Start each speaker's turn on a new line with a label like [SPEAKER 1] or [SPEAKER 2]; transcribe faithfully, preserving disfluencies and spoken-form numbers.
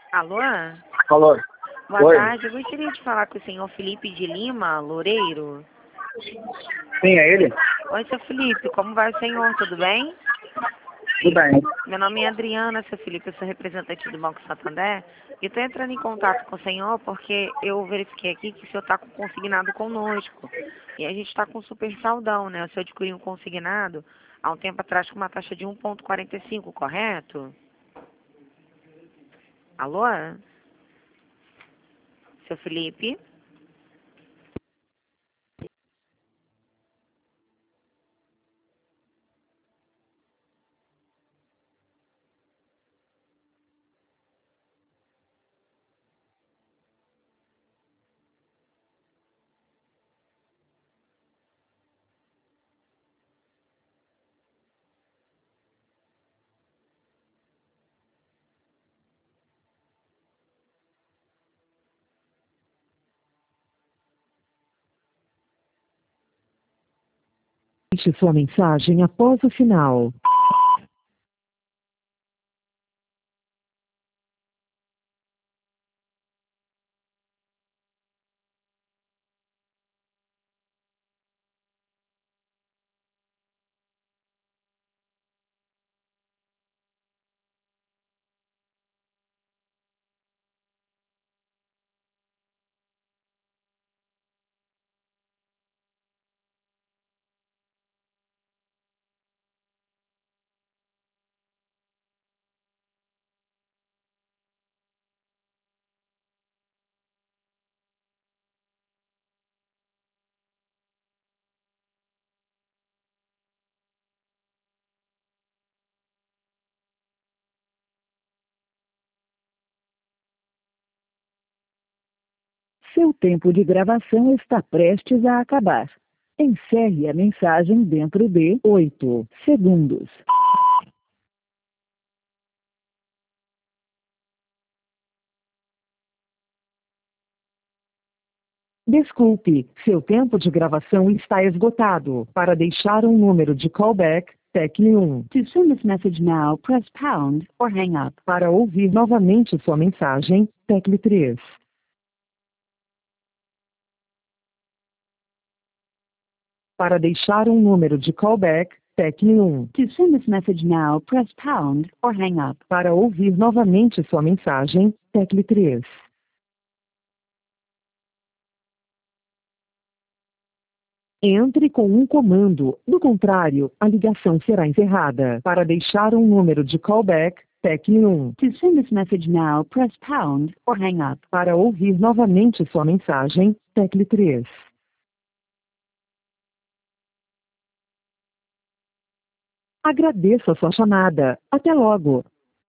[SPEAKER 1] Alô?
[SPEAKER 2] Alô.
[SPEAKER 1] Boa
[SPEAKER 2] Oi.
[SPEAKER 1] tarde, eu gostaria de falar com o senhor Felipe de Lima, Loureiro.
[SPEAKER 2] Sim, é ele?
[SPEAKER 1] Oi, seu Felipe, como vai o senhor? Tudo bem?
[SPEAKER 2] Tudo bem.
[SPEAKER 1] Meu nome é Adriana, seu Felipe, eu sou representante do Banco Santander. E estou entrando em contato com o senhor porque eu verifiquei aqui que o senhor está com consignado conosco. E a gente está com super saldão, né? O senhor adquiriu um consignado há um tempo atrás com uma taxa de um vírgula quarenta e cinco, correto? Alô? Seu Felipe?
[SPEAKER 3] Deixe sua mensagem após o sinal. Seu tempo de gravação está prestes a acabar. Encerre a mensagem dentro de oito segundos. Desculpe, seu tempo de gravação está esgotado. Para deixar um número de callback, tecle um. To send this message now, press pound or hang up. Para ouvir novamente sua mensagem, tecle três. Para deixar um número de callback, tecle um. To send this message now, press pound or hang up. Para ouvir novamente sua mensagem, tecle três. Entre com um comando, do contrário, a ligação será encerrada. Para deixar um número de callback, tecle um. To send this message now, press pound or hang up. Para ouvir novamente sua mensagem, tecle três. Agradeço a sua chamada. Até logo.